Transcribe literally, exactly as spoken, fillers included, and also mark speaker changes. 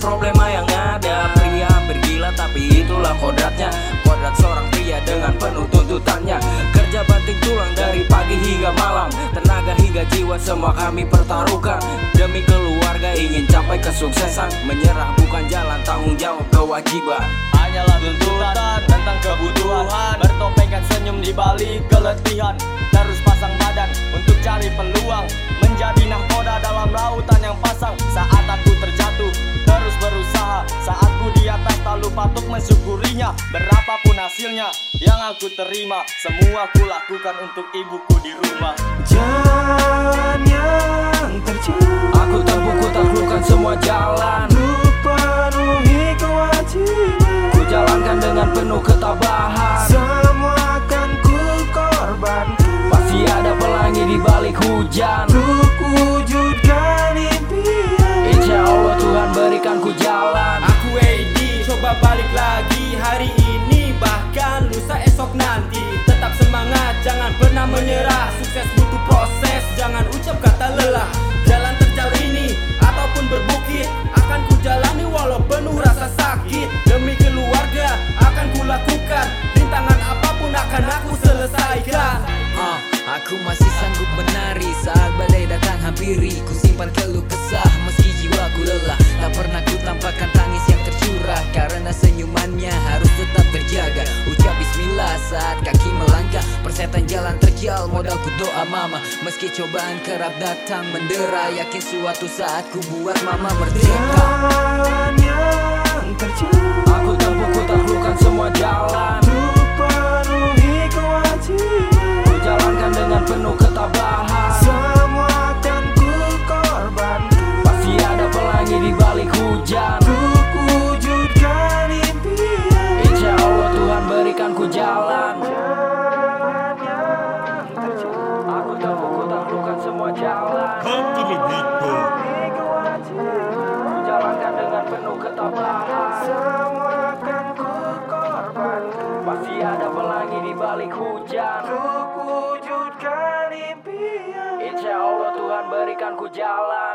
Speaker 1: problema yang ada. Pria bergila tapi itulah kodratnya, kodrat seorang pria dengan penuh tuntutannya. Kerja banting tulang dari pagi hingga malam, tenaga hingga jiwa semua kami pertaruhkan. Demi keluarga ingin capai kesuksesan, menyerah bukan jalan, tanggung jawab kewajiban.
Speaker 2: Hanyalah tuntutan tentang kebutuhan, bertopengkan senyum di balik keletihan. Terus pasang badan untuk cari peluang, menjadi nahkoda dalam lautan yang pasang. Saat aku terjatuh terus berusaha, saat ku di atas tak lupa untuk mensyukurinya. Berapapun hasilnya yang aku terima, semua ku lakukan untuk ibuku di rumah.
Speaker 3: Jalan yang terjal,
Speaker 1: Aku tempuh, ku taklukkan semua jalan,
Speaker 3: ku penuhi kewajiban.
Speaker 1: ku jalankan dengan penuh ketabahan.
Speaker 3: Semua akan ku korbankan,
Speaker 1: Pasti ada pelangi di balik hujan.
Speaker 3: untuk wujudkan impian.
Speaker 1: Insya Allah Tuhan berikan ku jalan.
Speaker 4: Aku Edi, coba balik lagi hari ini, bahkan lusa esok nanti. Tetap semangat, jangan pernah menyerah. Sukses butuh proses, jangan ucap kata lelah. Jalan terjal ini ataupun berbukit akan ku jalani walau penuh rasa sakit. Demi keluarga akan ku lakukan, rintangan apapun akan aku selesaikan.
Speaker 5: Uh, aku masih sanggup menari saat badai datang hampiri. Ku simpan keluh kesah meski jiwaku lelah. Tak pernah ku tampakkan tangis yang tercurah, karena senyumannya harus tetap terjaga. Ucap bismillah saat kaki melangkah, persetan jalan terjal modalku doa mama. Meski cobaan kerap datang mendera, yakin suatu saat ku buat mama merdeka.
Speaker 3: Jalan yang terjal,
Speaker 1: Aku tempuh, ku taklukkan semua jalan,
Speaker 3: ku penuhi kewajiban.
Speaker 1: ku jalankan dengan penuh ketabahan.
Speaker 3: Semua akan ku korbankan,
Speaker 1: Pasti ada pelangi di balik hujan.
Speaker 3: untuk wujudkan impian.
Speaker 1: Insya Allah Tuhan berikan ku jalan.
Speaker 3: Jalan yang terjal,
Speaker 1: Aku tempuh, ku taklukkan semua jalan,
Speaker 3: penuhi kewajiban.
Speaker 1: ku jalankan dengan penuh ketabahan.
Speaker 3: Semua akan ku korbankan,
Speaker 1: Pasti ada pelangi di balik hujan.
Speaker 3: untuk wujudkan impian.
Speaker 1: Insya Allah Tuhan berikan ku jalan.